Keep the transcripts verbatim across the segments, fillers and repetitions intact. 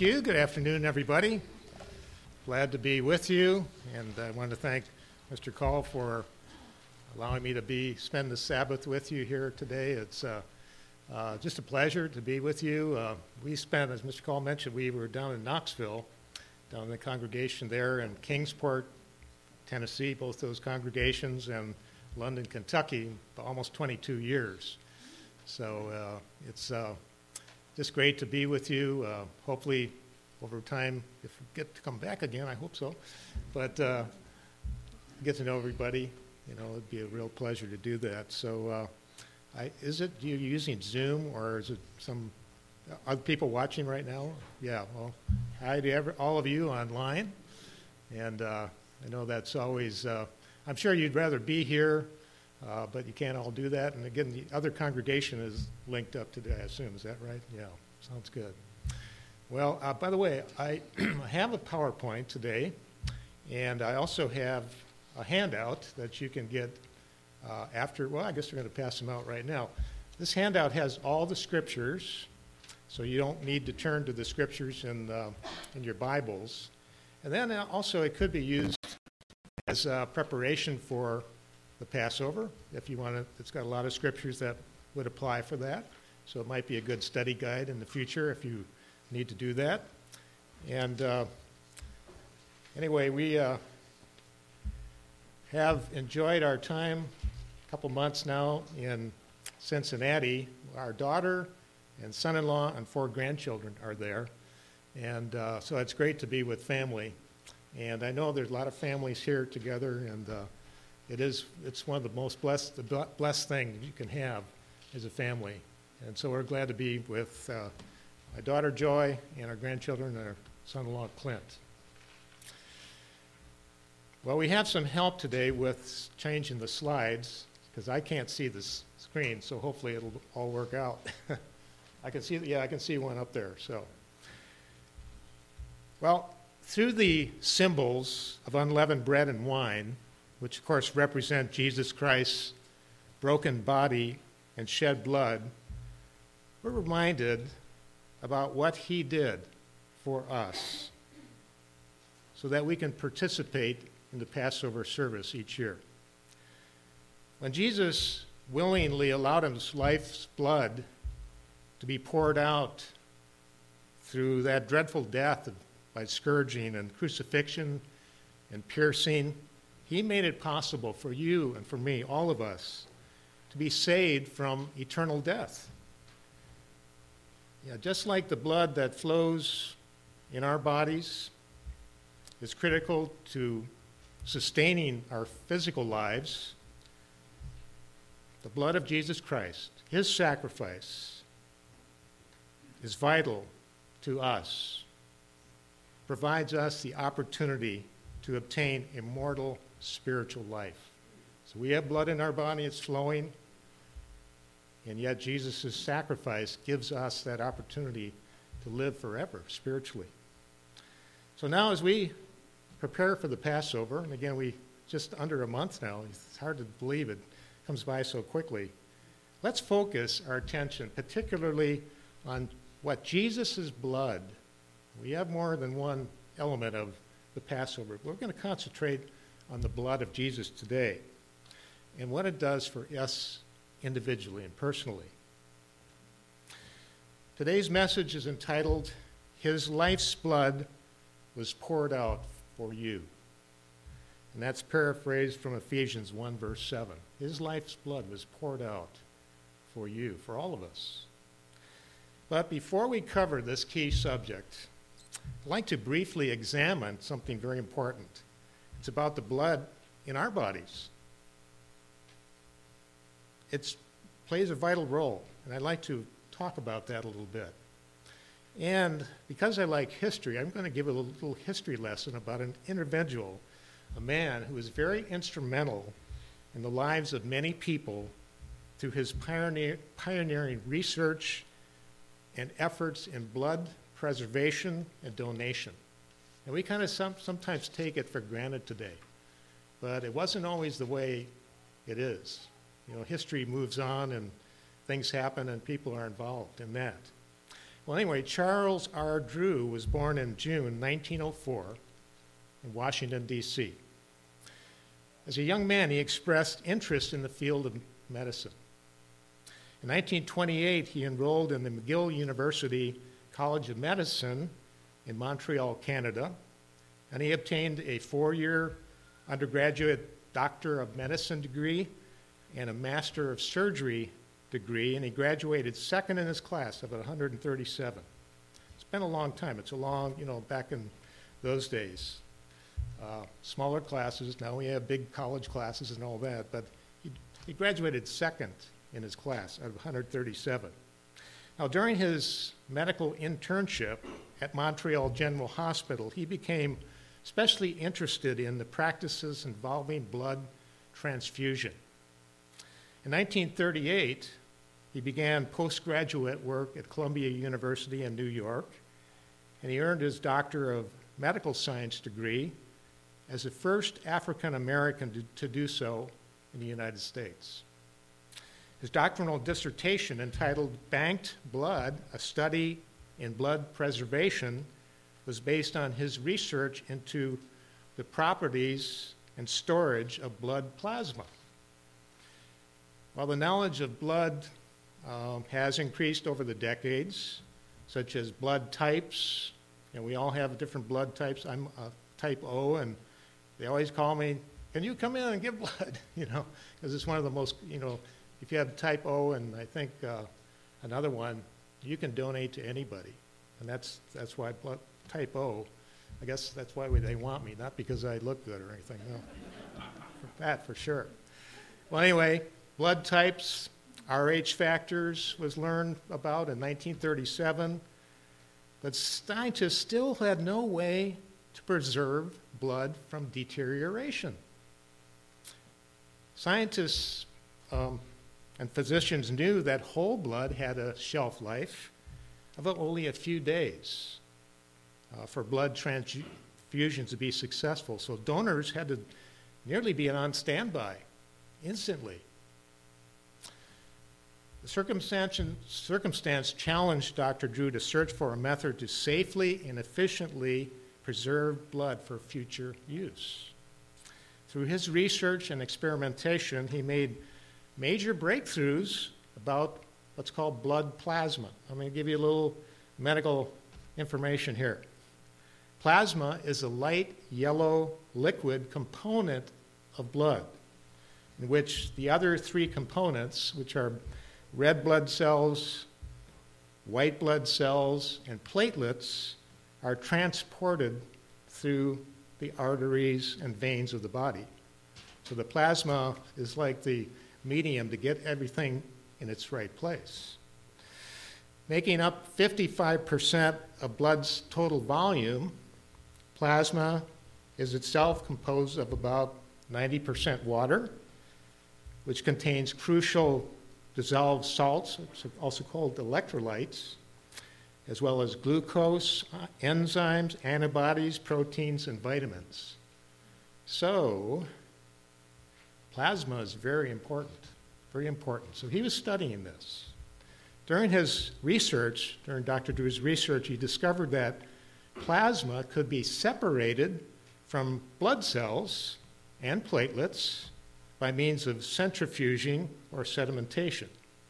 you. Good afternoon, everybody. Glad to be with you, and I want to thank Mister Call for allowing me to be spend the Sabbath with you here today. It's uh, uh, just a pleasure to be with you. Uh, we spent, as Mister Call mentioned, we were down in Knoxville, down in the congregation there, in Kingsport, Tennessee, both those congregations, and London, Kentucky, for almost twenty-two years. So uh, it's uh, just great to be with you. Uh, hopefully, over time, if we get to come back again, I hope so. But uh, get to know everybody. You know, it'd be a real pleasure to do that. So, uh, I, is it you using Zoom, or is it some other people watching right now? Yeah. Well, hi to every, all of you online, and uh, I know that's always. Uh, I'm sure you'd rather be here. Uh, but you can't all do that. And again, the other congregation is linked up today, I assume. Is that right? Yeah, sounds good. Well, uh, by the way, I have a PowerPoint today, and I also have a handout that you can get uh, after. Well, I guess we're going to pass them out right now. This handout has all the scriptures, so you don't need to turn to the scriptures in, uh, in your Bibles. And then also it could be used as uh, preparation for the Passover, if you want to. It's got a lot of scriptures that would apply for that, so it might be a good study guide in the future if you need to do that. And uh, anyway, we uh, have enjoyed our time a couple months now in Cincinnati. Our daughter and son-in-law and four grandchildren are there, and uh, so it's great to be with family. And I know there's a lot of families here together, and uh, It is, it's one of the most blessed, the blessed things you can have as a family. And so we're glad to be with uh, my daughter Joy and our grandchildren and our son-in-law Clint. Well, we have some help today with changing the slides, because I can't see this screen, so hopefully it'll all work out. I can see, yeah, I can see one up there, so. Well, through the symbols of unleavened bread and wine, which of course represent Jesus Christ's broken body and shed blood, we're reminded about what he did for us so that we can participate in the Passover service each year. When Jesus willingly allowed his life's blood to be poured out through that dreadful death by scourging and crucifixion and piercing, he made it possible for you and for me, all of us, to be saved from eternal death. Yeah, just like the blood that flows in our bodies is critical to sustaining our physical lives, the blood of Jesus Christ, his sacrifice, is vital to us, provides us the opportunity to obtain immortal spiritual life. So we have blood in our body, it's flowing, and yet Jesus' sacrifice gives us that opportunity to live forever spiritually. So now as we prepare for the Passover, and again, we just under a month now, it's hard to believe it comes by so quickly, let's focus our attention particularly on what Jesus' blood, we have more than one element of the Passover. We're going to concentrate on the blood of Jesus today and what it does for us individually and personally. Today's message is entitled, His Life's Blood Was Poured Out for You. And that's paraphrased from Ephesians one, verse seven. His life's blood was poured out for you, for all of us. But before we cover this key subject, I'd like to briefly examine something very important. It's about the blood in our bodies. It plays a vital role, and I'd like to talk about that a little bit. And because I like history, I'm going to give a little history lesson about an individual, a man who was very instrumental in the lives of many people through his pioneer, pioneering research and efforts in blood preservation and donation. And we kind of some, sometimes take it for granted today, but it wasn't always the way it is. You know, history moves on and things happen and people are involved in that. Well, anyway, Charles R. Drew was born in June nineteen oh four in Washington, D C As a young man, he expressed interest in the field of medicine. In nineteen twenty-eight, he enrolled in the McGill University College of Medicine in Montreal, Canada, and he obtained a four-year undergraduate Doctor of Medicine degree and a Master of Surgery degree, and he graduated second in his class of one hundred thirty-seven. It's been a long time. It's a long, you know, back in those days. Uh, smaller classes. Now we have big college classes and all that, but he, he graduated second in his class out of one hundred thirty-seven. Now, during his medical internship at Montreal General Hospital, he became especially interested in the practices involving blood transfusion. In nineteen thirty-eight, he began postgraduate work at Columbia University in New York, and he earned his Doctor of Medical Science degree as the first African American to, to do so in the United States. His doctoral dissertation, entitled Banked Blood, A Study in Blood Preservation, was based on his research into the properties and storage of blood plasma. While the knowledge of blood um, has increased over the decades, such as blood types, and we all have different blood types. I'm uh, type O, and they always call me, can you come in and give blood? You know, because it's one of the most, you know, if you have type O and I think uh, another one, you can donate to anybody. And that's, that's why blood type O, I guess that's why they want me, not because I look good or anything, no. For that, for sure. Well, anyway, blood types, Rh factors was learned about in nineteen thirty-seven, but scientists still had no way to preserve blood from deterioration. Scientists um, and physicians knew that whole blood had a shelf life of only a few days uh, for blood transfusions to be successful. So donors had to nearly be on standby instantly. The circumstance, circumstance challenged Doctor Drew to search for a method to safely and efficiently preserve blood for future use. Through his research and experimentation, he made major breakthroughs about what's called blood plasma. I'm going to give you a little medical information here. Plasma is a light yellow liquid component of blood, in which the other three components, which are red blood cells, white blood cells, and platelets, are transported through the arteries and veins of the body. So the plasma is like the medium to get everything in its right place. Making up fifty-five percent of blood's total volume, plasma is itself composed of about ninety percent water, which contains crucial dissolved salts, also called electrolytes, as well as glucose, uh, enzymes, antibodies, proteins, and vitamins. So, plasma is very important, very important. So he was studying this. During his research, during Doctor Drew's research, he discovered that plasma could be separated from blood cells and platelets by means of centrifuging or sedimentation.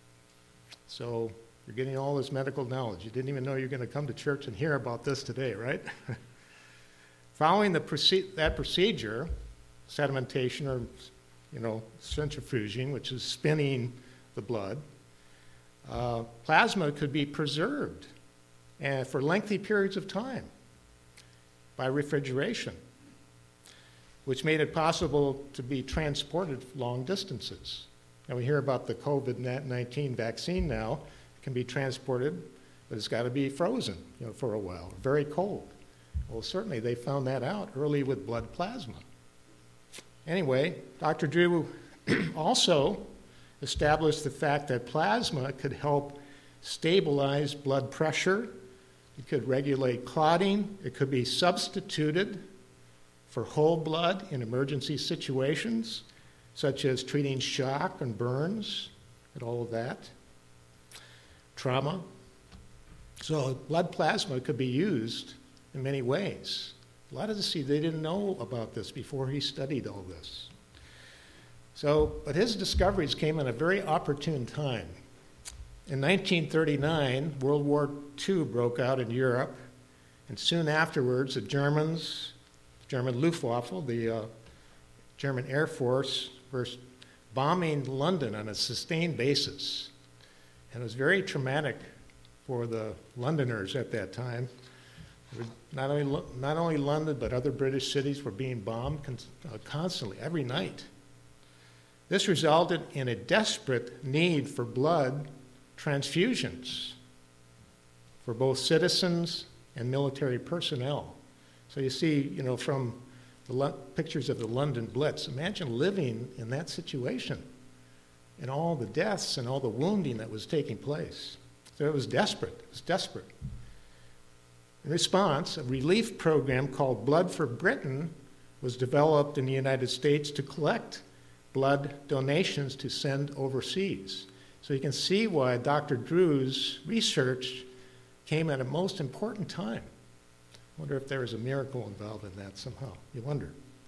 So you're getting all this medical knowledge. You didn't even know you're going to come to church and hear about this today, right? Following the proce- that procedure, sedimentation or, you know, centrifuging, which is spinning the blood, uh, plasma could be preserved uh, for lengthy periods of time by refrigeration, which made it possible to be transported long distances. And we hear about the COVID nineteen vaccine now. It can be transported, but it's got to be frozen, you know, for a while, very cold. Well, certainly they found that out early with blood plasma. Anyway, Doctor Drew also established the fact that plasma could help stabilize blood pressure. It could regulate clotting. It could be substituted for whole blood in emergency situations, such as treating shock and burns and all of that, trauma. So blood plasma could be used in many ways. A lot of the they didn't know about this before he studied all this. So, but his discoveries came in a very opportune time. In nineteen thirty-nine, World War Two broke out in Europe, and soon afterwards, the Germans, German Luftwaffe, the uh, German Air Force, were bombing London on a sustained basis. And it was very traumatic for the Londoners at that time. Not only, not only London, but other British cities were being bombed con- uh, constantly, every night. This resulted in a desperate need for blood transfusions for both citizens and military personnel. So you see, you know, from the lo- pictures of the London Blitz, imagine living in that situation and all the deaths and all the wounding that was taking place. So it was desperate. It was desperate. In response, a relief program called Blood for Britain was developed in the United States to collect blood donations to send overseas. So you can see why Doctor Drew's research came at a most important time. I wonder if there was a miracle involved in that somehow. You wonder.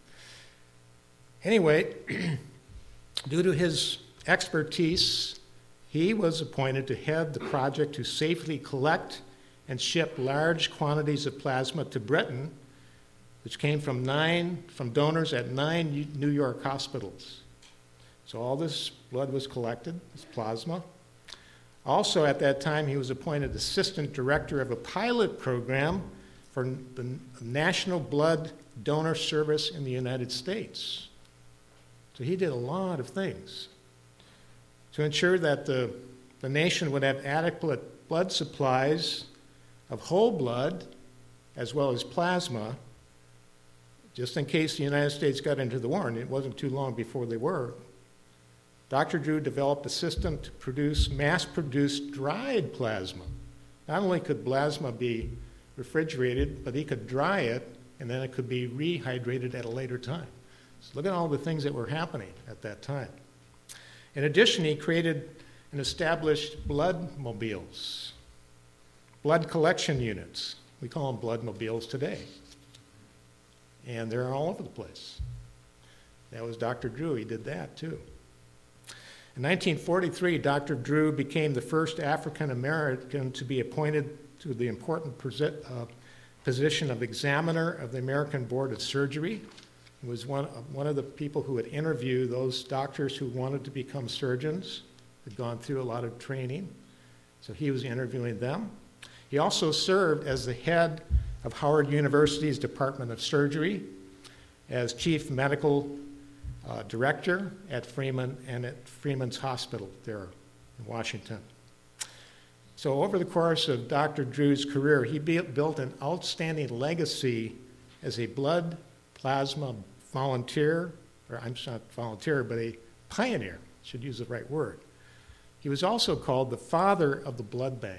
Anyway, due to his expertise, he was appointed to head the project to safely collect and ship large quantities of plasma to Britain, which came from nine from donors at nine New York hospitals. So all this blood was collected, this plasma. Also at that time, he was appointed assistant director of a pilot program for the National Blood Donor Service in the United States. So he did a lot of things to ensure that the, the nation would have adequate blood supplies of whole blood as well as plasma, just in case the United States got into the war, and it wasn't too long before they were. Doctor Drew developed a system to produce mass-produced dried plasma. Not only could plasma be refrigerated, but he could dry it, and then it could be rehydrated at a later time. So look at all the things that were happening at that time. In addition, he created and established blood mobiles, blood collection units. We call them blood mobiles today. And they're all over the place. That was Doctor Drew. He did that, too. In nineteen forty-three, Doctor Drew became the first African American to be appointed to the important posi- uh, position of examiner of the American Board of Surgery. He was one, uh, one of the people who would interview those doctors who wanted to become surgeons, had gone through a lot of training. So he was interviewing them. He also served as the head of Howard University's Department of Surgery, as chief medical uh, director at Freeman and at Freeman's Hospital there in Washington. So over the course of Doctor Drew's career, he be- built an outstanding legacy as a blood plasma volunteer, or I'm not volunteer, but a pioneer, should use the right word. He was also called the father of the blood bank.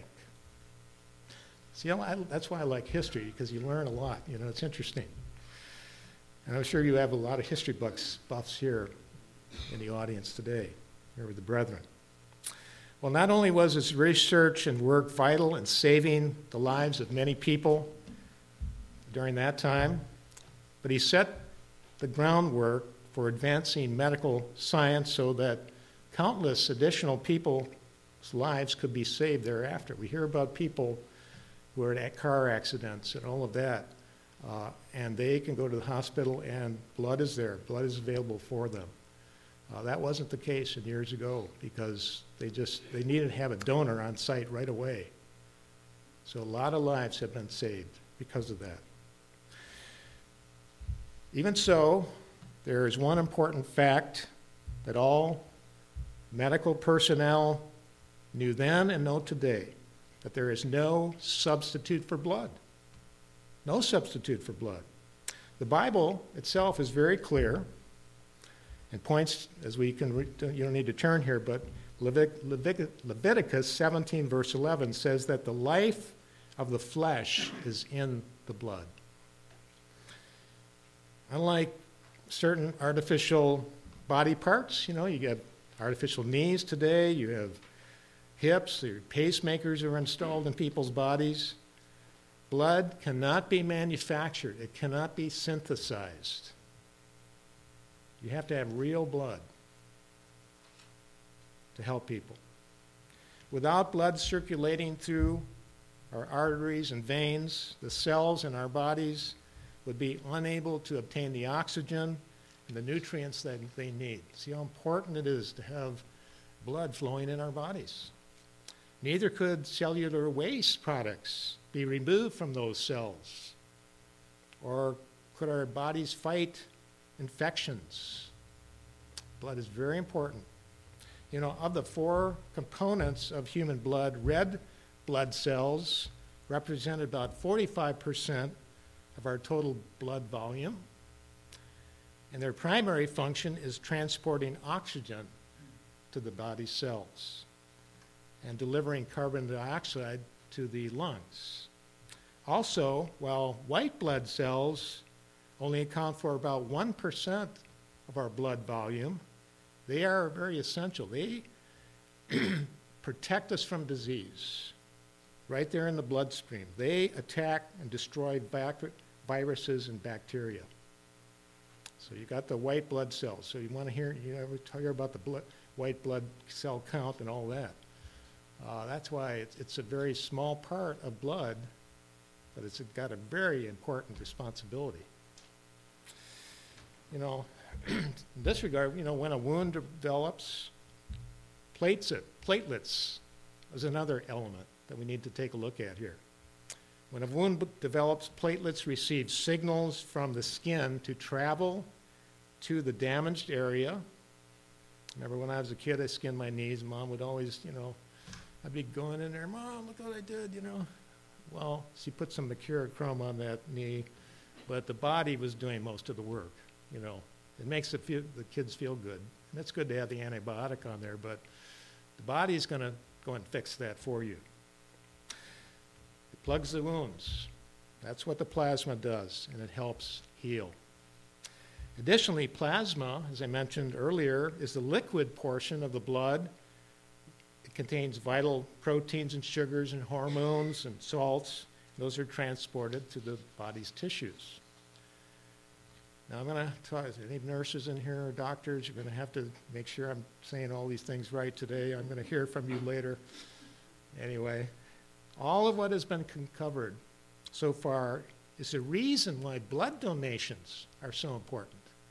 See, I, that's why I like history, because you learn a lot. You know, it's interesting. And I'm sure you have a lot of history buffs, buffs here in the audience today, here with the brethren. Well, not only was his research and work vital in saving the lives of many people during that time, but he set the groundwork for advancing medical science so that countless additional people's lives could be saved thereafter. We hear about people who are in car accidents and all of that, uh, and they can go to the hospital and blood is there, blood is available for them. Uh, that wasn't the case in years ago because they just, they needed to have a donor on site right away. So a lot of lives have been saved because of that. Even so, there is one important fact that all medical personnel knew then and know today, that there is no substitute for blood. No substitute for blood. The Bible itself is very clear and points, as we can, re- you don't need to turn here, but Levit- Levit- Leviticus seventeen verse eleven says that the life of the flesh is in the blood. Unlike certain artificial body parts, you know, you have artificial knees today, you have hips, their pacemakers are installed in people's bodies. Blood cannot be manufactured. It cannot be synthesized. You have to have real blood to help people. Without blood circulating through our arteries and veins, the cells in our bodies would be unable to obtain the oxygen and the nutrients that they need. See how important it is to have blood flowing in our bodies. Neither could cellular waste products be removed from those cells, or could our bodies fight infections. Blood is very important. You know, of the four components of human blood, red blood cells represent about forty-five percent of our total blood volume, and their primary function is transporting oxygen to the body's cells and delivering carbon dioxide to the lungs. Also, while white blood cells only account for about one percent of our blood volume, they are very essential. They protect us from disease right there in the bloodstream. They attack and destroy viruses and bacteria. So you got the white blood cells. So you want to hear, you ever hear about the blood, white blood cell count and all that. Uh, that's why it's, it's a very small part of blood, but it's got a very important responsibility. You know, in this regard, you know, when a wound develops, plates it, platelets is another element that we need to take a look at here. When a wound develops, platelets receive signals from the skin to travel to the damaged area. Remember when I was a kid, I skinned my knees. Mom would always, you know, I'd be going in there, Mom, look what I did, you know. Well, she put some mercurochrome on that knee, but the body was doing most of the work, you know. It makes the, feel, the kids feel good. And it's good to have the antibiotic on there, but the body's going to go and fix that for you. It plugs the wounds. That's what the plasma does, and it helps heal. Additionally, plasma, as I mentioned earlier, is the liquid portion of the blood. It contains vital proteins and sugars and hormones and salts. Those are transported to the body's tissues. Now I'm going to talk, any nurses in here or doctors, you're going to have to make sure I'm saying all these things right today. I'm going to hear from you later. Anyway, all of what has been covered so far is the reason why blood donations are so important.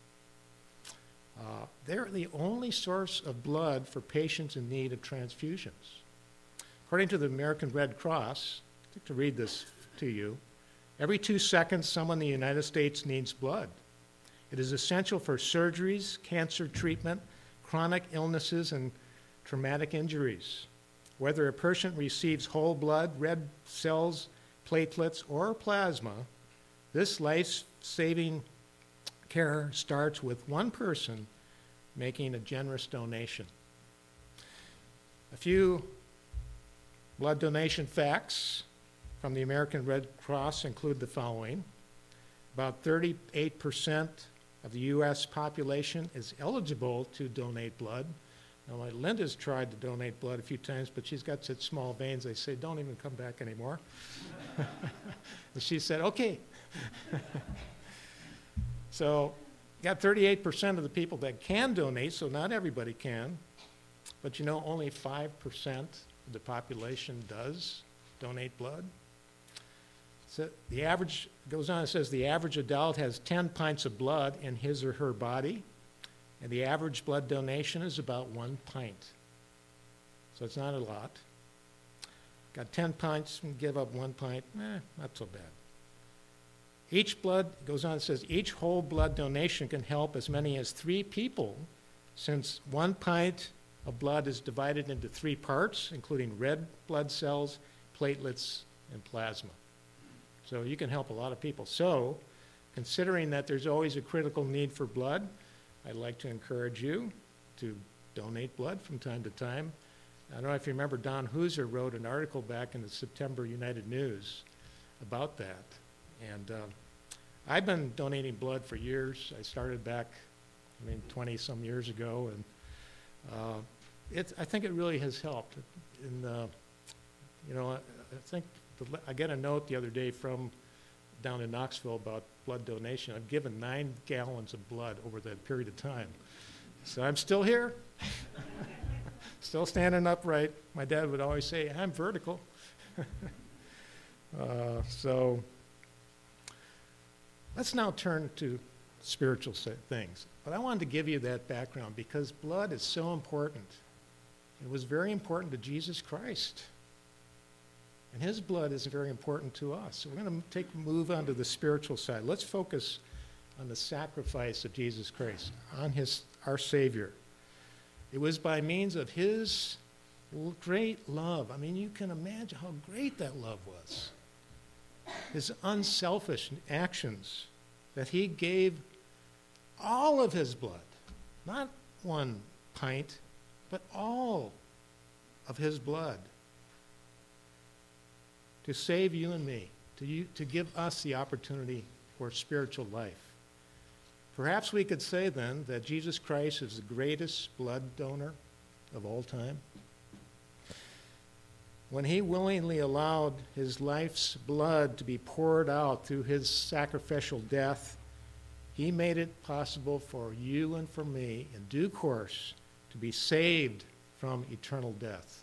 Uh, they're the only source of blood for patients in need of transfusions. According to the American Red Cross, I'd like to read this to you. Every two seconds, someone in the United States needs blood. It is essential for surgeries, cancer treatment, chronic illnesses, and traumatic injuries. Whether a person receives whole blood, red cells, platelets, or plasma, this life-saving care starts with one person making a generous donation. A few blood donation facts from the American Red Cross include the following. About thirty-eight percent of the U S population is eligible to donate blood. Now, my Linda's tried to donate blood a few times, but she's got such small veins, they say, don't even come back anymore. And she said, okay. So, you got thirty-eight percent of the people that can donate, so not everybody can. But you know, only five percent of the population does donate blood. So the average, goes on, it says the average adult has ten pints of blood in his or her body, and the average blood donation is about one pint. So it's not a lot. Got ten pints and give up one pint, eh, not so bad. Each blood, goes on, it says each whole blood donation can help as many as three people, since one pint of blood is divided into three parts, including red blood cells, platelets, and plasma. So you can help a lot of people. So, considering that there's always a critical need for blood, I'd like to encourage you to donate blood from time to time. I don't know if you remember, Don Hooser wrote an article back in the September United News about that. And uh, I've been donating blood for years. I started back, I mean, twenty-some years ago. And uh, it, I think it really has helped. And, uh, you know, I, I think the, I got a note the other day from down in Knoxville about blood donation. I've given nine gallons of blood over that period of time. So I'm still here, still standing upright. My dad would always say, I'm vertical. uh, so let's now turn to spiritual things. But I wanted to give you that background because blood is so important. It was very important to Jesus Christ. And his blood is very important to us. So we're going to take move on to the spiritual side. Let's focus on the sacrifice of Jesus Christ, on his our Savior. It was by means of his great love. I mean, you can imagine how great that love was. His unselfish actions, that he gave all of his blood, not one pint, but all of his blood to save you and me, to, you, to give us the opportunity for spiritual life. Perhaps we could say then that Jesus Christ is the greatest blood donor of all time. When he willingly allowed his life's blood to be poured out through his sacrificial death, he made it possible for you and for me, in due course, to be saved from eternal death.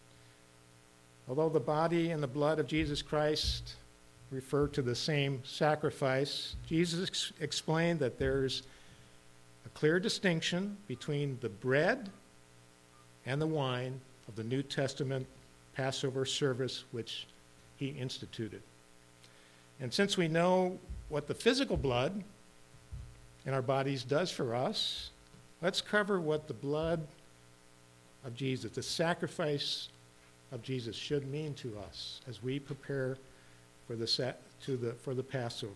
Although the body and the blood of Jesus Christ refer to the same sacrifice, Jesus ex- explained that there's a clear distinction between the bread and the wine of the New Testament Passover service which he instituted. And since we know what the physical blood in our bodies does for us, let's cover what the blood of Jesus, the sacrifice of Jesus, should mean to us as we prepare for the set, to the for the Passover.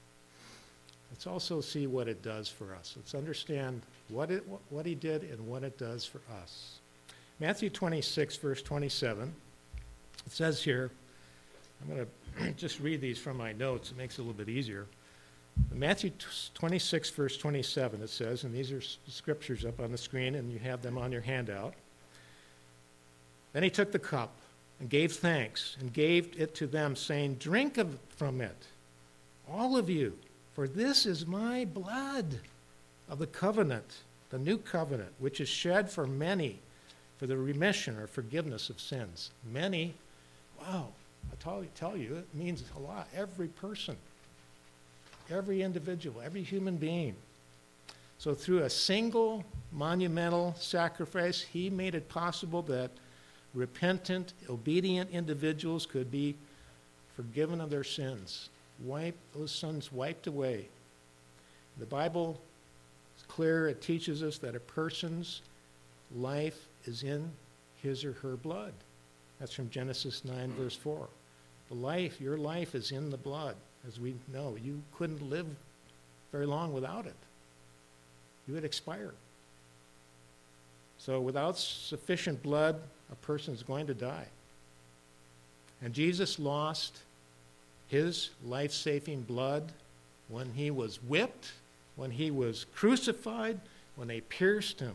Let's also see what it does for us. Let's understand what it what he did and what it does for us. Matthew twenty-six, verse twenty-seven. It says here, I'm going to just read these from my notes. It makes it a little bit easier. In Matthew twenty-six, verse twenty-seven, it says, and these are scriptures up on the screen, and you have them on your handout. Then he took the cup and gave thanks and gave it to them, saying, drink of, from it, all of you, for this is my blood of the covenant, the new covenant, which is shed for many for the remission or forgiveness of sins. Many, wow, I tell you, tell you, it means a lot. Every person, every individual, every human being. So through a single monumental sacrifice, he made it possible that repentant, obedient individuals could be forgiven of their sins, wipe those sins wiped away. The Bible is clear. It teaches us that a person's life is in his or her blood. That's from Genesis nine, verse four. The life, your life is in the blood. As we know, you couldn't live very long without it. You would expire. So without sufficient blood, a person is going to die. And Jesus lost his life-saving blood when he was whipped, when he was crucified, when they pierced him.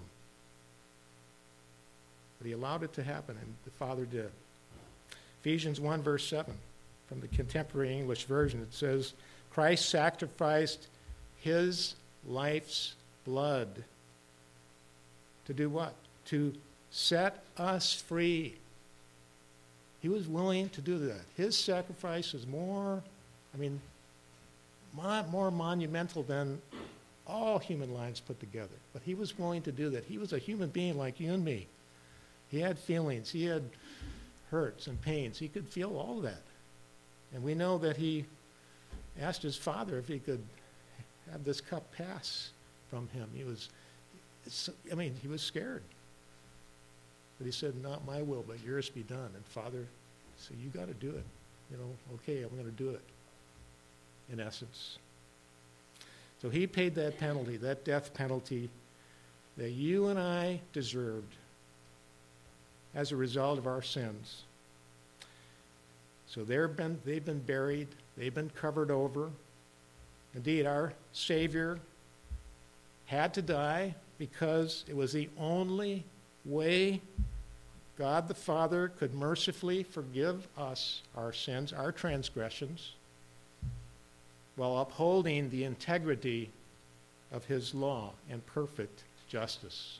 But he allowed it to happen, and the Father did. Ephesians one, verse seven, from the Contemporary English Version, it says, Christ sacrificed his life's blood to do what? To set us free. He was willing to do that. His sacrifice is more, I mean, more monumental than all human lives put together. But he was willing to do that. He was a human being like you and me. He had feelings. He had hurts and pains. He could feel all of that. And we know that he asked his Father if he could have this cup pass from him. He was, I mean, he was scared. But he said, not my will, but yours be done. And Father said, you got to do it. You know, okay, I'm going to do it, in essence. So he paid that penalty, that death penalty that you and I deserved as a result of our sins. So they've been, they've been buried. They've been covered over. Indeed, our Savior had to die because it was the only way God the Father could mercifully forgive us our sins, our transgressions, while upholding the integrity of his law and perfect justice.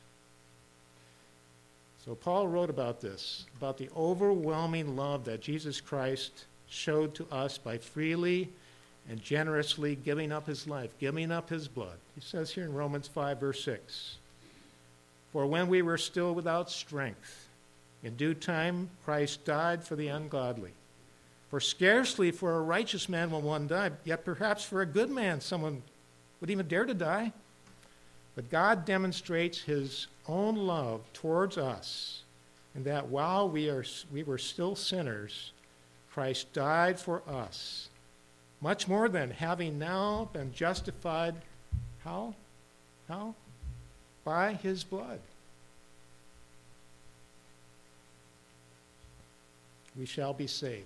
So Paul wrote about this, about the overwhelming love that Jesus Christ showed to us by freely and generously giving up his life, giving up his blood. He says here in Romans five, verse six, "For when we were still without strength, in due time Christ died for the ungodly. For scarcely for a righteous man will one die, yet perhaps for a good man someone would even dare to die. But God demonstrates his own love towards us, in that while we are we were still sinners, Christ died for us. Much more than having now been justified, how? How? By his blood. We shall be saved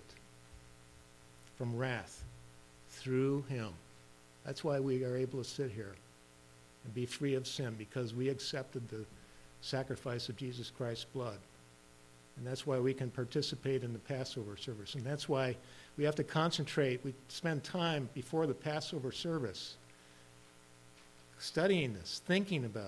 from wrath through him." That's why we are able to sit here and be free of sin, because we accepted the sacrifice of Jesus Christ's blood. And that's why we can participate in the Passover service. And that's why we have to concentrate. We spend time before the Passover service studying this, thinking about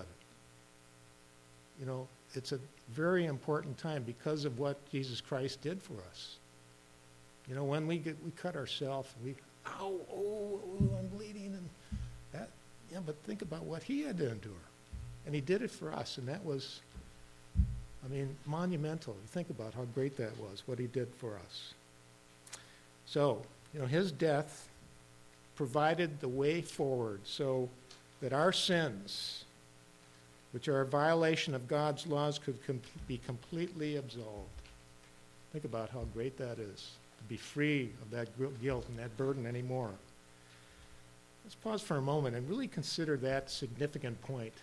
it. You know, it's a very important time because of what Jesus Christ did for us. You know, when we get, we cut ourselves, we, ow, oh, oh, I'm bleeding, and that, yeah, but think about what he had to endure. And he did it for us, and that was, I mean, monumental. You think about how great that was, what he did for us. So, you know, his death provided the way forward so that our sins, which are a violation of God's laws, could com- be completely absolved. Think about how great that is, to be free of that guilt and that burden anymore. Let's pause for a moment and really consider that significant point.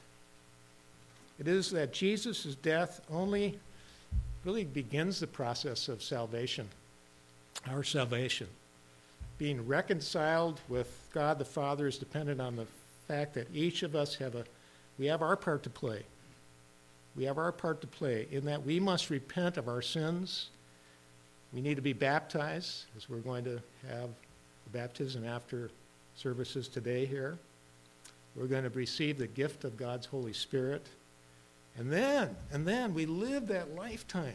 It is that Jesus' death only really begins the process of salvation, our salvation. Being reconciled with God the Father is dependent on the fact that each of us have a, we have our part to play. We have our part to play in that we must repent of our sins. We need to be baptized, as we're going to have the baptism after services today here. We're going to receive the gift of God's Holy Spirit. And then, and then we live that lifetime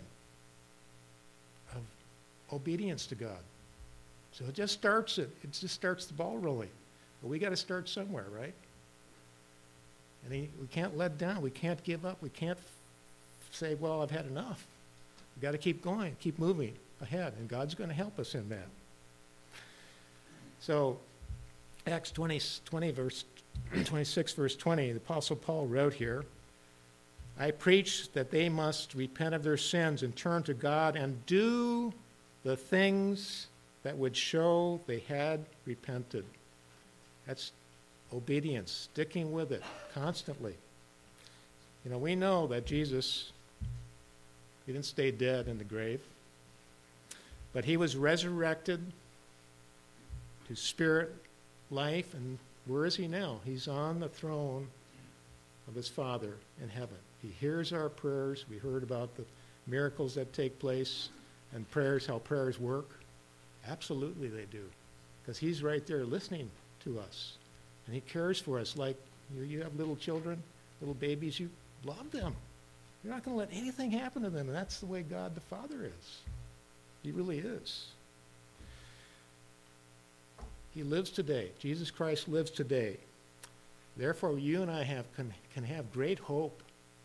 of obedience to God. So it just starts it. It just starts the ball rolling. But we got to start somewhere, right? And he, we can't let down. We can't give up. We can't f- say, well, I've had enough. We've got to keep going, keep moving ahead. And God's going to help us in that. So Acts twenty, twenty verse, twenty-six, verse twenty, the Apostle Paul wrote here, "I preach that they must repent of their sins and turn to God and do the things that would show they had repented." That's obedience, sticking with it constantly. You know, we know that Jesus, he didn't stay dead in the grave, but he was resurrected to spirit life, and where is he now? He's on the throne of his Father in heaven. He hears our prayers. We heard about the miracles that take place and prayers, how prayers work. Absolutely they do, because he's right there listening to us. And he cares for us like you, you have little children, little babies, you love them. You're not going to let anything happen to them, and that's the way God the Father is. He really is. He lives today. Jesus Christ lives today. Therefore, you and I have can, can have great hope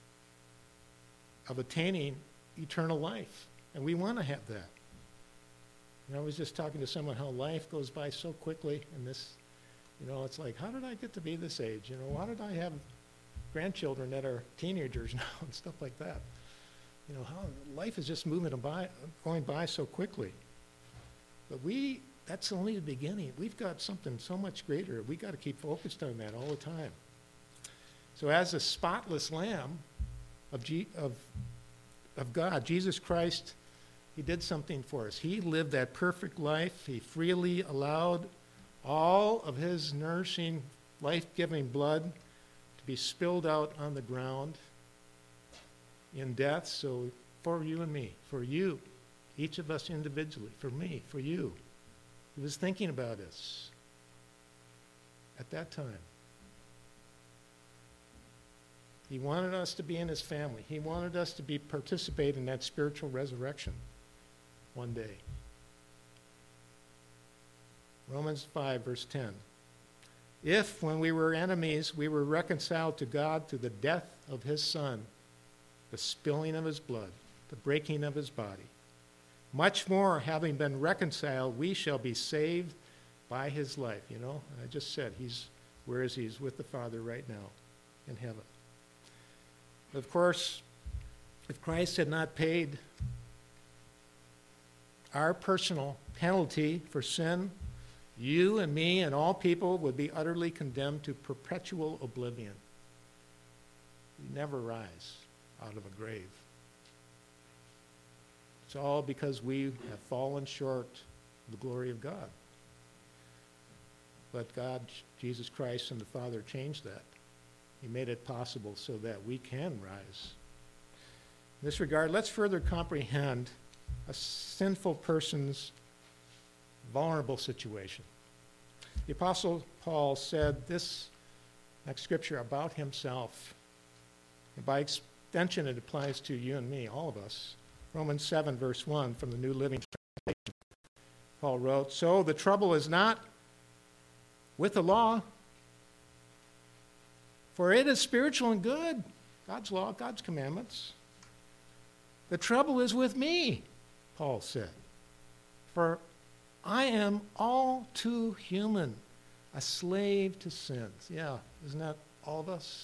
of attaining eternal life, and we want to have that. You know, I was just talking to someone how life goes by so quickly in this. You know, it's like, how did I get to be this age? You know, how did I have grandchildren that are teenagers now and stuff like that? You know, how life is just moving by, going by so quickly. But we, that's only the beginning. We've got something so much greater. We got to keep focused on that all the time. So as a spotless lamb of, G, of, of God, Jesus Christ, he did something for us. He lived that perfect life. He freely allowed all of his nourishing, life-giving blood to be spilled out on the ground in death, so for you and me, for you, each of us individually, for me, for you. He was thinking about us at that time. He wanted us to be in his family. He wanted us to be participate in that spiritual resurrection one day. Romans five, verse ten. If, when we were enemies, we were reconciled to God through the death of his Son, the spilling of his blood, the breaking of his body, much more, having been reconciled, we shall be saved by his life. You know, I just said, he's, where is he? He's with the Father right now in heaven. Of course, if Christ had not paid our personal penalty for sin, you and me and all people would be utterly condemned to perpetual oblivion. We never rise out of a grave. It's all because we have fallen short of the glory of God. But God, Jesus Christ, and the Father changed that. He made it possible so that we can rise. In this regard, let's further comprehend a sinful person's vulnerable situation. The Apostle Paul said this next scripture about himself. And by extension, it applies to you and me, all of us. Romans seven, verse one, from the New Living Translation. Paul wrote, "So the trouble is not with the law, for it is spiritual and good." God's law, God's commandments. "The trouble is with me," Paul said, "for I am all too human, a slave to sins." Yeah, isn't that all of us?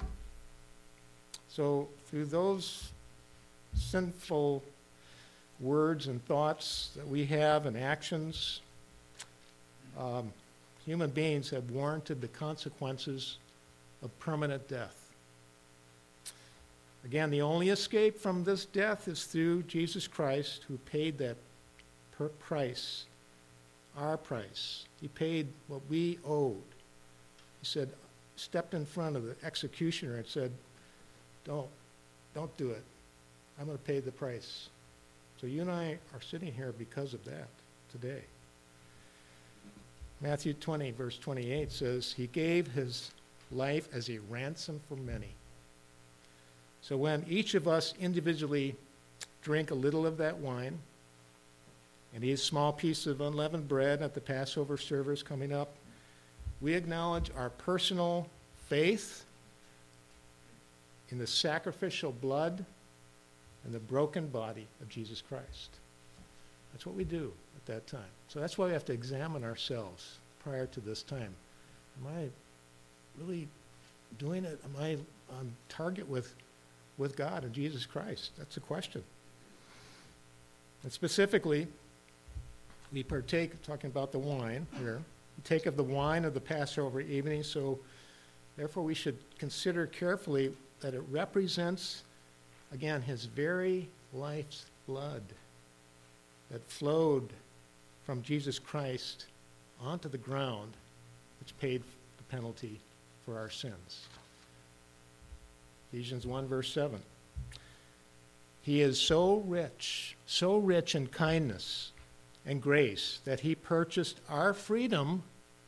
So through those sinful words and thoughts that we have and actions, um, human beings have warranted the consequences of permanent death. Again, the only escape from this death is through Jesus Christ, who paid that per price, our price. He paid what we owed. He said, stepped in front of the executioner and said, don't, don't do it. I'm going to pay the price. So you and I are sitting here because of that today. Matthew twenty, verse twenty-eight says, "He gave his life as a ransom for many." So when each of us individually drink a little of that wine and eat a small piece of unleavened bread at the Passover service coming up, we acknowledge our personal faith in the sacrificial blood and the broken body of Jesus Christ. That's what we do at that time. So that's why we have to examine ourselves prior to this time. Am I really doing it? Am I on target with, with God and Jesus Christ? That's the question. And specifically, we partake, talking about the wine here, we take of the wine of the Passover evening, so therefore we should consider carefully that it represents, again, his very life's blood that flowed from Jesus Christ onto the ground, which paid the penalty for our sins. Ephesians one, verse seven. "He is so rich, so rich in kindness and grace that he purchased our freedom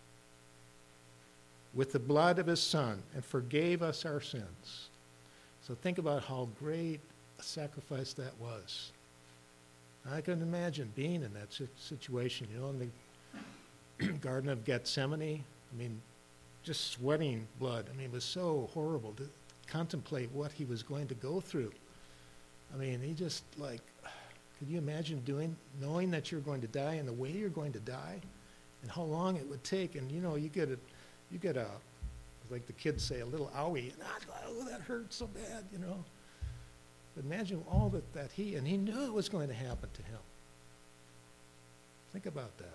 with the blood of his Son and forgave us our sins." So think about how great a sacrifice that was. I can imagine being in that situation, you know, in the Garden of Gethsemane. I mean, just sweating blood. I mean, it was so horrible to contemplate what he was going to go through. I mean, he just like, could you imagine doing, knowing that you're going to die and the way you're going to die and how long it would take? And, you know, you get a, you get a, like the kids say, a little owie, and oh, that hurts so bad, you know. But imagine all that, that he, and he knew it was going to happen to him. Think about that.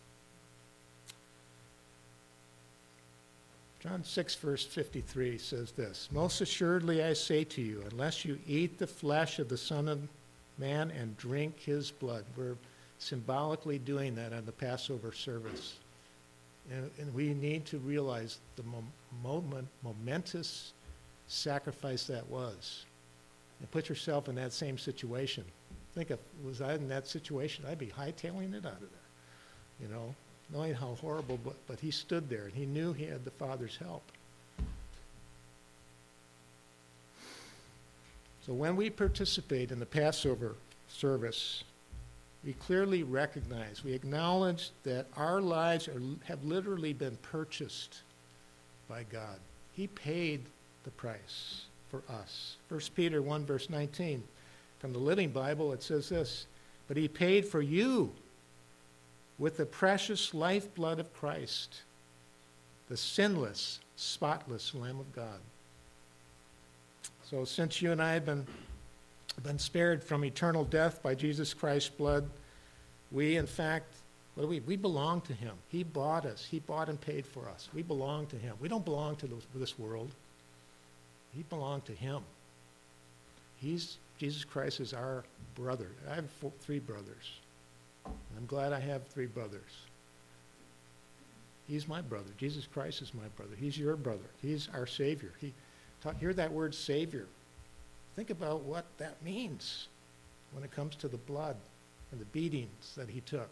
John six, verse fifty-three says this, "Most assuredly I say to you, unless you eat the flesh of the Son of Man and drink his blood." We're symbolically doing that on the Passover service. And, and we need to realize the mom, moment, momentous sacrifice that was. And put yourself in that same situation. Think if was I in that situation, I'd be hightailing it out of there, you know, knowing how horrible, but, but he stood there and he knew he had the Father's help. So when we participate in the Passover service, we clearly recognize, we acknowledge that our lives are, have literally been purchased by God. He paid the price for us. First Peter one, verse nineteen. From the Living Bible, it says this, but he paid for you with the precious lifeblood of Christ, the sinless, spotless Lamb of God. So since you and I have been, been spared from eternal death by Jesus Christ's blood, we, in fact, what do we? We belong to him. He bought us. He bought and paid for us. We belong to him. We don't belong to this world. We belong to him. He's, Jesus Christ is our brother. I have four, three brothers. I'm glad I have three brothers. He's my brother. Jesus Christ is my brother. He's your brother. He's our Savior. He, talk, hear that word Savior. Think about what that means when it comes to the blood and the beatings that he took.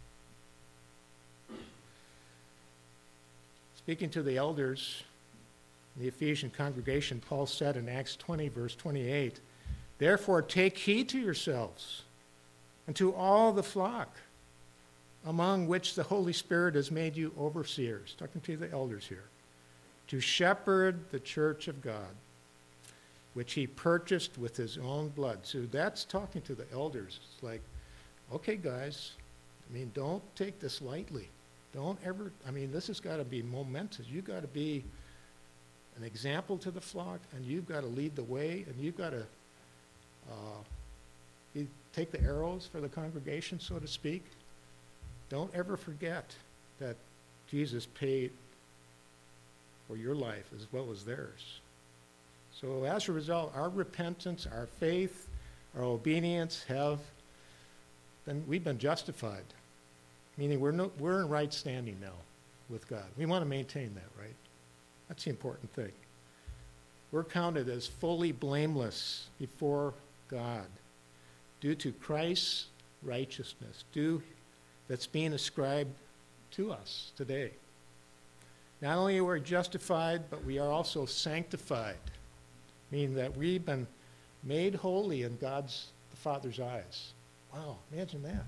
Speaking to the elders in the Ephesian congregation, Paul said in Acts twenty, verse twenty-eight, therefore take heed to yourselves and to all the flock among which the Holy Spirit has made you overseers, talking to the elders here, to shepherd the church of God, which he purchased with his own blood. So that's talking to the elders. It's like, okay, guys, I mean, don't take this lightly. Don't ever, I mean, this has got to be momentous. You've got to be an example to the flock, and you've got to lead the way, and you've got to uh, you take the arrows for the congregation, so to speak. Don't ever forget that Jesus paid for your life as well as theirs. So as a result, our repentance, our faith, our obedience have been, we've been justified. Meaning we're, no, we're in right standing now with God. We want to maintain that, right? That's the important thing. We're counted as fully blameless before God due to Christ's righteousness, due that's being ascribed to us today. Not only are we justified, but we are also sanctified, meaning that we've been made holy in God's, the Father's eyes. Wow, imagine that.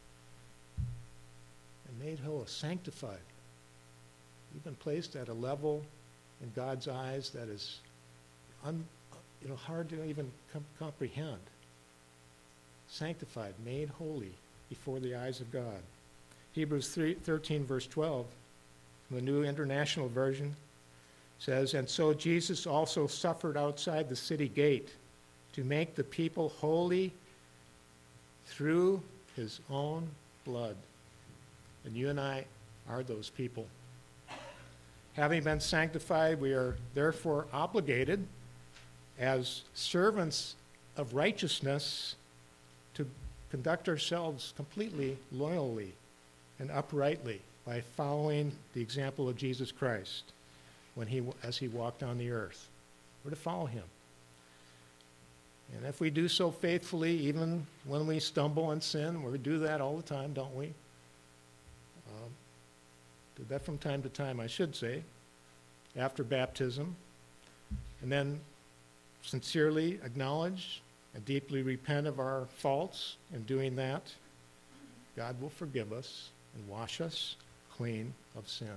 And made whole, sanctified. We've been placed at a level in God's eyes that is un, you know, hard to even com- comprehend. Sanctified, made holy before the eyes of God. Hebrews three, thirteen, verse twelve, the New International Version says, and so Jesus also suffered outside the city gate to make the people holy through his own blood. And you and I are those people. Having been sanctified, we are therefore obligated as servants of righteousness to conduct ourselves completely loyally and uprightly by following the example of Jesus Christ when he, as he walked on the earth. We're to follow him. And if we do so faithfully, even when we stumble and sin, we do that all the time, don't we? Um, do that from time to time, I should say, after baptism. And then sincerely acknowledge and deeply repent of our faults in doing that. God will forgive us and wash us clean of sin.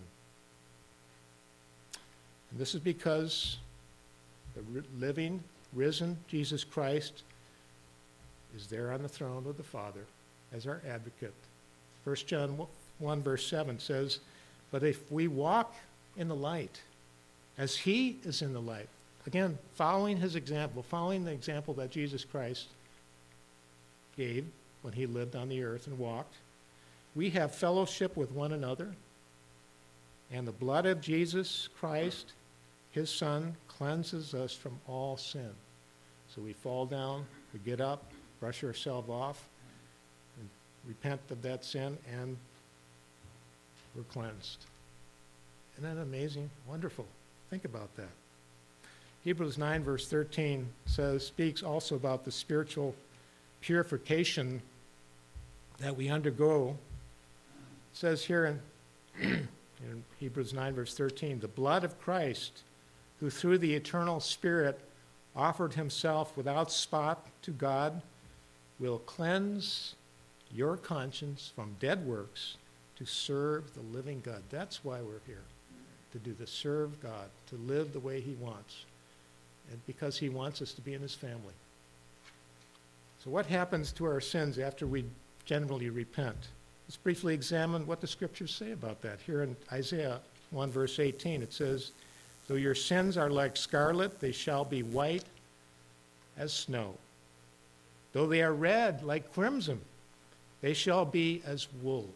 And this is because the living, risen Jesus Christ is there on the throne with the Father as our advocate. First John one, verse seven says, but if we walk in the light, as he is in the light, again, following his example, following the example that Jesus Christ gave when he lived on the earth and walked, we have fellowship with one another, and the blood of Jesus Christ, his Son, cleanses us from all sin. So we fall down, we get up, brush ourselves off, and repent of that sin, and we're cleansed. Isn't that amazing? Wonderful. Think about that. Hebrews nine, verse thirteen says, speaks also about the spiritual purification that we undergo. It says here in, in Hebrews nine, verse thirteen, the blood of Christ, who through the eternal Spirit offered himself without spot to God, will cleanse your conscience from dead works to serve the living God. That's why we're here, to do the serve God, to live the way he wants, and because he wants us to be in his family. So what happens to our sins after we generally repent? Let's briefly examine what the scriptures say about that. Here in Isaiah one, verse eighteen, it says, though your sins are like scarlet, they shall be white as snow. Though they are red like crimson, they shall be as wool.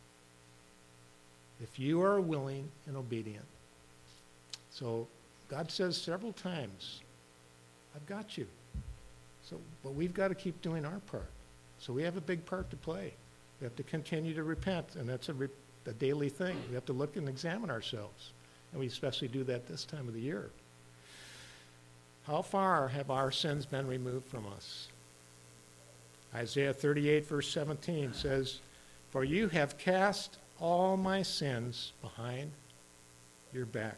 If you are willing and obedient. So God says several times, I've got you. So, but we've got to keep doing our part. So we have a big part to play. We have to continue to repent, and that's a, re- a daily thing. We have to look and examine ourselves, and we especially do that this time of the year. How far have our sins been removed from us? Isaiah thirty-eight, verse seventeen says, for you have cast all my sins behind your back.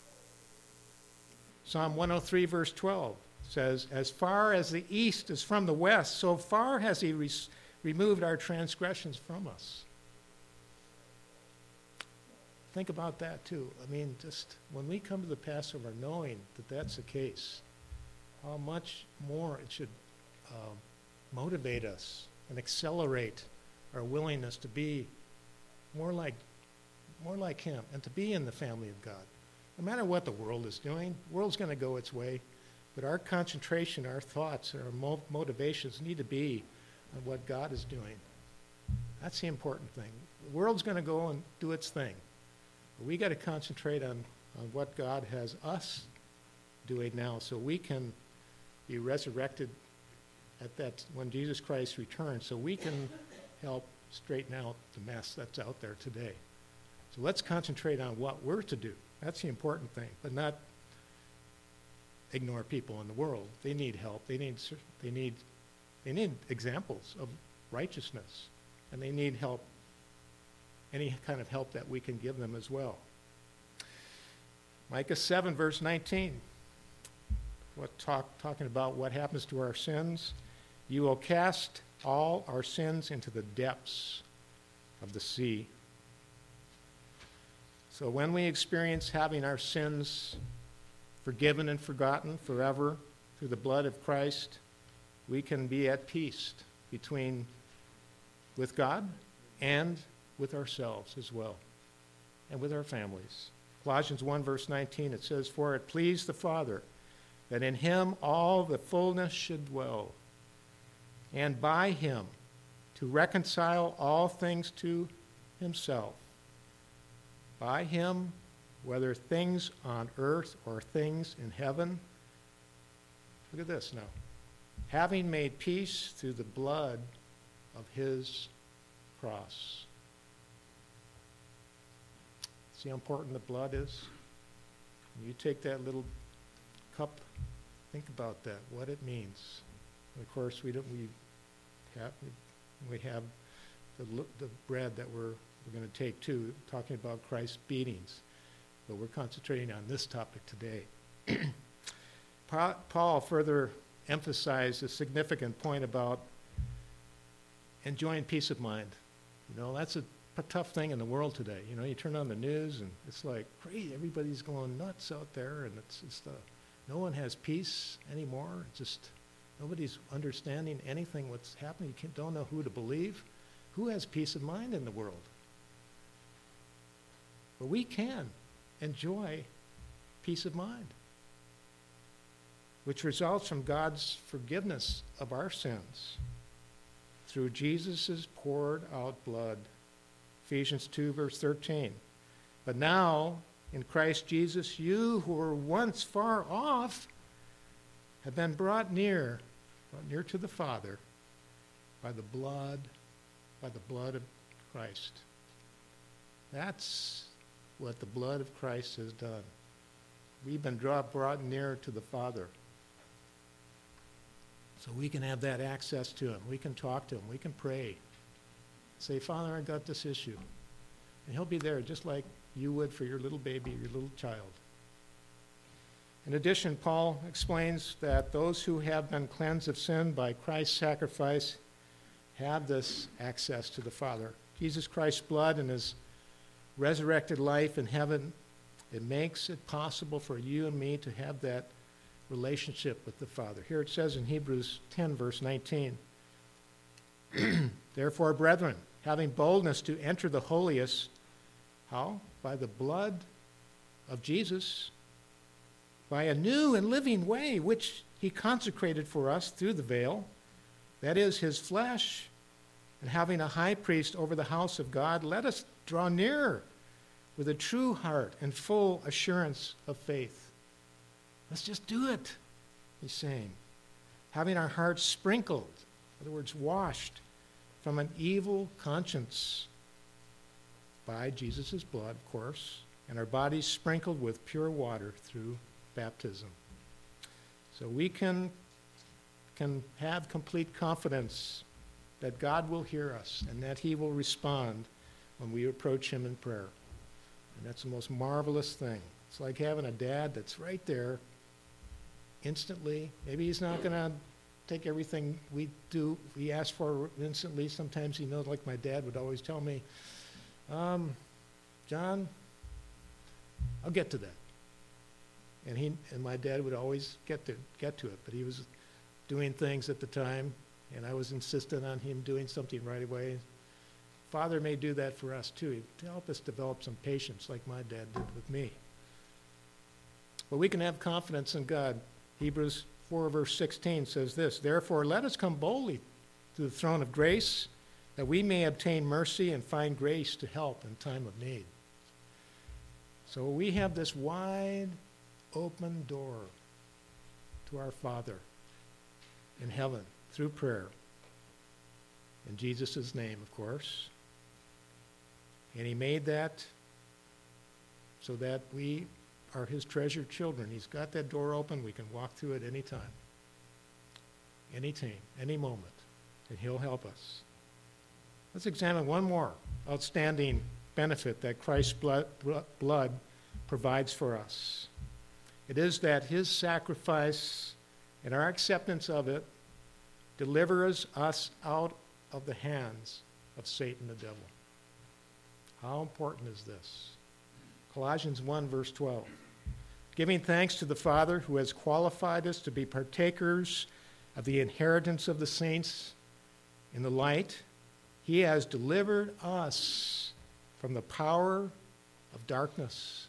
Psalm one oh three, verse twelve says, as far as the east is from the west, so far has he re- removed our transgressions from us. Think about that too. I mean, just when we come to the Passover knowing that that's the case, how much more it should uh, motivate us and accelerate our willingness to be more like, more like him and to be in the family of God. No matter what the world is doing, the world's going to go its way, but our concentration, our thoughts, our mo- motivations need to be on what God is doing. That's the important thing. The world's going to go and do its thing. But we got to concentrate on, on what God has us doing now so we can be resurrected at that when Jesus Christ returns, so we can help straighten out the mess that's out there today. So let's concentrate on what we're to do. That's the important thing, but not ignore people in the world. They need help. They need they need they need examples of righteousness, and they need help, any kind of help that we can give them as well. Micah seven, verse nineteen, what talk, talking about what happens to our sins. You will cast all our sins into the depths of the sea. So when we experience having our sins forgiven and forgotten forever through the blood of Christ, we can be at peace between with God and with ourselves as well, and with our families. Colossians one, verse nineteen, it says, for it pleased the Father that in him all the fullness should dwell, and by him to reconcile all things to himself. By him, whether things on earth or things in heaven. Look at this now. Having made peace through the blood of his cross. See how important the blood is? When you take that little cup, think about that, what it means. And of course, we don't. We have we have the the bread that we're we're going to take too, talking about Christ's beatings. But we're concentrating on this topic today. Paul further emphasized a significant point about enjoying peace of mind. You know, that's a, a tough thing in the world today. You know, you turn on the news and it's like, great, everybody's going nuts out there, and it's just, uh, no one has peace anymore. It's just, nobody's understanding anything what's happening. You can't, don't know who to believe. Who has peace of mind in the world? But we can enjoy peace of mind, which results from God's forgiveness of our sins through Jesus' poured out blood. Ephesians two, verse thirteen. But now, in Christ Jesus, you who were once far off have been brought near, brought near to the Father by the blood, by the blood of Christ. That's what the blood of Christ has done. we've been draw, brought near to the Father. So we can have that access to him. We can talk to him. We can pray. Say, Father, I got this issue. And he'll be there just like you would for your little baby, your little child. In addition, Paul explains that those who have been cleansed of sin by Christ's sacrifice have this access to the Father. Jesus Christ's blood and his resurrected life in heaven, it makes it possible for you and me to have that relationship with the Father. Here it says in Hebrews ten, verse nineteen, Therefore, brethren, having boldness to enter the holiest, how? By the blood of Jesus, by a new and living way, which he consecrated for us through the veil, that is his flesh, and having a high priest over the house of God, let us draw near with a true heart and full assurance of faith. Let's just do it, he's saying. Having our hearts sprinkled, in other words, washed from an evil conscience by Jesus' blood, of course, and our bodies sprinkled with pure water through baptism. So we can, can have complete confidence that God will hear us and that he will respond when we approach him in prayer. And that's the most marvelous thing. It's like having a dad that's right there instantly. Maybe he's not going to take everything we do, we ask for instantly. Sometimes he knows, like my dad would always tell me, um, John, I'll get to that. And he and my dad would always get to get to it, but he was doing things at the time, and I was insistent on him doing something right away. Father may do that for us too, to help us develop some patience like my dad did with me. But we can have confidence in God. Hebrews four verse sixteen says this, Therefore let us come boldly to the throne of grace, that we may obtain mercy and find grace to help in time of need. So we have this wide open door to our Father in heaven through prayer. In Jesus' name, of course. And he made that so that we are his treasured children. He's got that door open. We can walk through it any time, any time, any moment, and he'll help us. Let's examine one more outstanding benefit that Christ's blood, blood provides for us. It is that his sacrifice and our acceptance of it delivers us out of the hands of Satan the devil. How important is this? Colossians one, verse twelve. Giving thanks to the Father who has qualified us to be partakers of the inheritance of the saints in the light, he has delivered us from the power of darkness.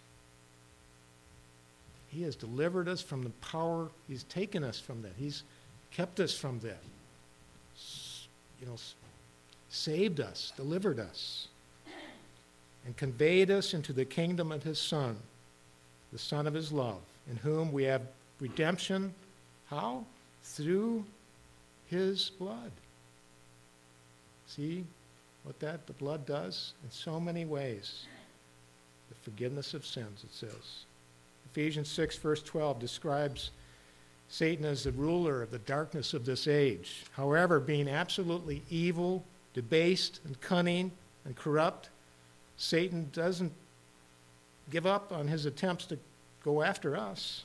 He has delivered us from the power. He's taken us from that. He's kept us from that. You know, saved us, delivered us, and conveyed us into the kingdom of his Son, the Son of his love, in whom we have redemption. How? Through his blood. See what that the blood does? In so many ways. The forgiveness of sins, it says. Ephesians six, verse twelve describes Satan as the ruler of the darkness of this age. However, being absolutely evil, debased, and cunning, and corrupt, Satan doesn't give up on his attempts to go after us.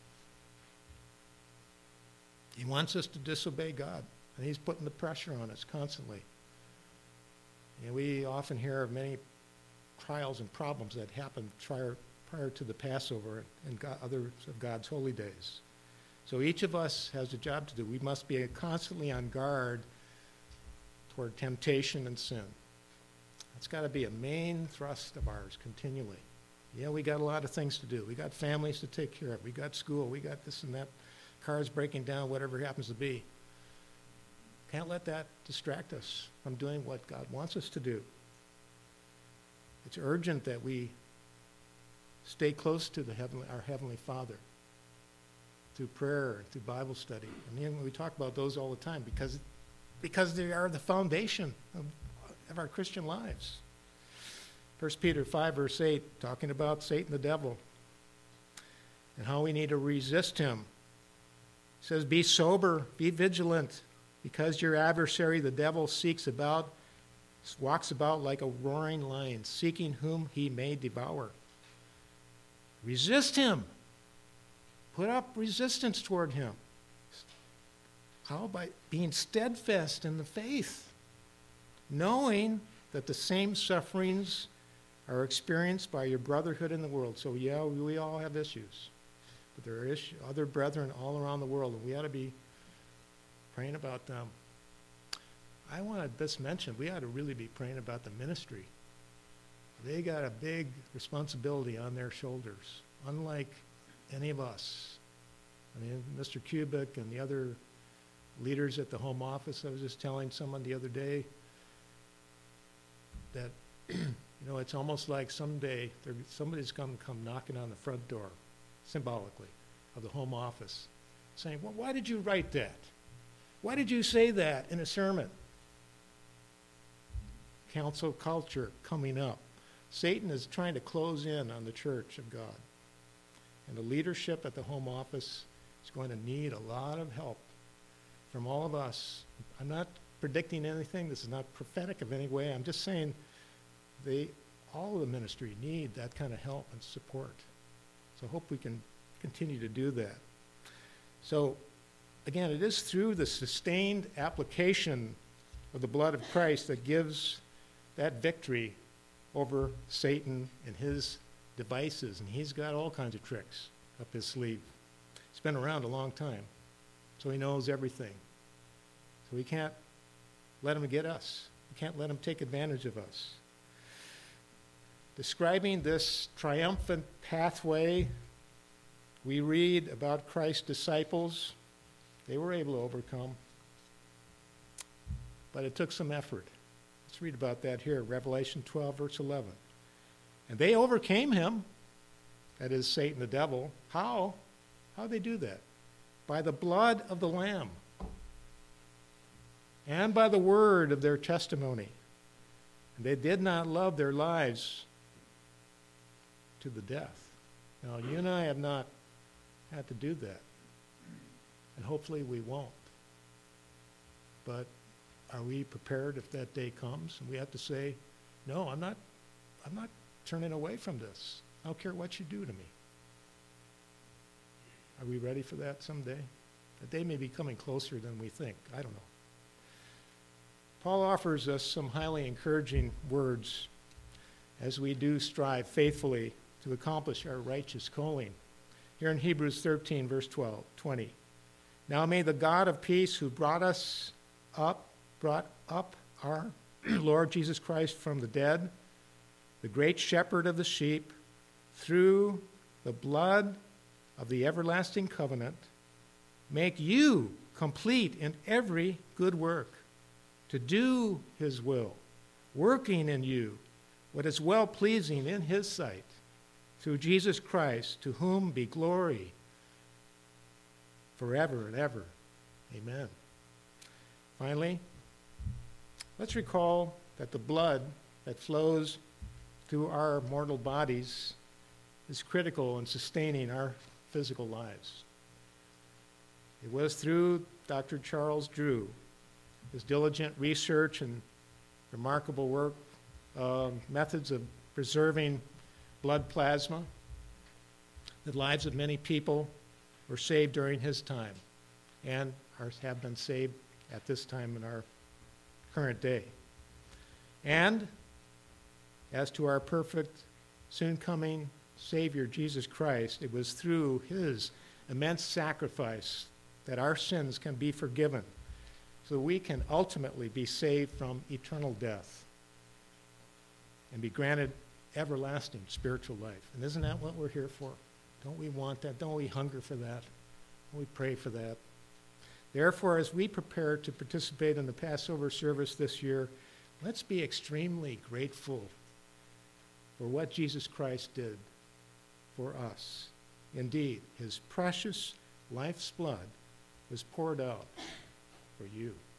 He wants us to disobey God, and he's putting the pressure on us constantly. And we often hear of many trials and problems that happened prior, prior to the Passover and God, others of God's holy days. So each of us has a job to do. We must be constantly on guard toward temptation and sin. That's got to be a main thrust of ours continually. Yeah, we got a lot of things to do. We got families to take care of. We got school. We got this and that. Cars breaking down, whatever it happens to be. Can't let that distract us from doing what God wants us to do. It's urgent that we stay close to the heavenly, our Heavenly Father through prayer and through Bible study. And you know, we talk about those all the time because, because they are the foundation of, of our Christian lives. First Peter five, verse eight, talking about Satan the devil. and how we need to resist him. He says, be sober, be vigilant, because your adversary, the devil, seeks about, walks about like a roaring lion, seeking whom he may devour. Resist him. Put up resistance toward him. How? By being steadfast in the faith, knowing that the same sufferings are experienced by your brotherhood in the world. So yeah, we all have issues, but there are issue, other brethren all around the world, and we ought to be praying about them. I want to just mention, we ought to really be praying about the ministry. They got a big responsibility on their shoulders, unlike any of us. I mean, Mister Kubik and the other leaders at the home office, I was just telling someone the other day that, you know, it's almost like someday there, somebody's going to come knocking on the front door, symbolically, of the home office, saying, well, why did you write that? Why did you say that in a sermon? Council culture coming up. Satan is trying to close in on the church of God. And the leadership at the home office is going to need a lot of help from all of us. I'm not predicting anything. This is not prophetic of any way. I'm just saying they, all of the ministry need that kind of help and support. So I hope we can continue to do that. So again, it is through the sustained application of the blood of Christ that gives that victory over Satan and his devices. And he's got all kinds of tricks up his sleeve. He's been around a long time, so he knows everything. So we can't let him get us. We can't let him take advantage of us. Describing this triumphant pathway, we read about Christ's disciples. They were able to overcome, but it took some effort. Let's read about that here, Revelation twelve, verse eleven. And they overcame him, that is Satan the devil. How? How did they do that? By the blood of the Lamb and by the word of their testimony. And they did not love their lives to the death. Now, you and I have not had to do that. And hopefully we won't. But are we prepared if that day comes and we have to say, no, I'm not, I'm not turning away from this. I don't care what you do to me. Are we ready for that someday? That day may be coming closer than we think. I don't know. Paul offers us some highly encouraging words as we do strive faithfully to accomplish our righteous calling. Here in Hebrews thirteen, verse twelve, twenty. Now may the God of peace, who brought us up, brought up our Lord Jesus Christ from the dead, the great shepherd of the sheep, through the blood of the everlasting covenant, make you complete in every good work, to do his will, working in you what is well-pleasing in his sight, through Jesus Christ, to whom be glory forever and ever. Amen. Finally, let's recall that the blood that flows through our mortal bodies is critical in sustaining our physical lives. It was through Doctor Charles Drew, his diligent research and remarkable work, uh, methods of preserving blood plasma, the lives of many people were saved during his time and are, have been saved at this time in our current day. And as to our perfect, soon-coming Savior, Jesus Christ, it was through his immense sacrifice that our sins can be forgiven, so we can ultimately be saved from eternal death and be granted everlasting spiritual life. And isn't that what we're here for? Don't we want that? Don't we hunger for that? Don't we pray for that? Therefore, as we prepare to participate in the Passover service this year, let's be extremely grateful for what Jesus Christ did for us. Indeed, his precious life's blood was poured out for you.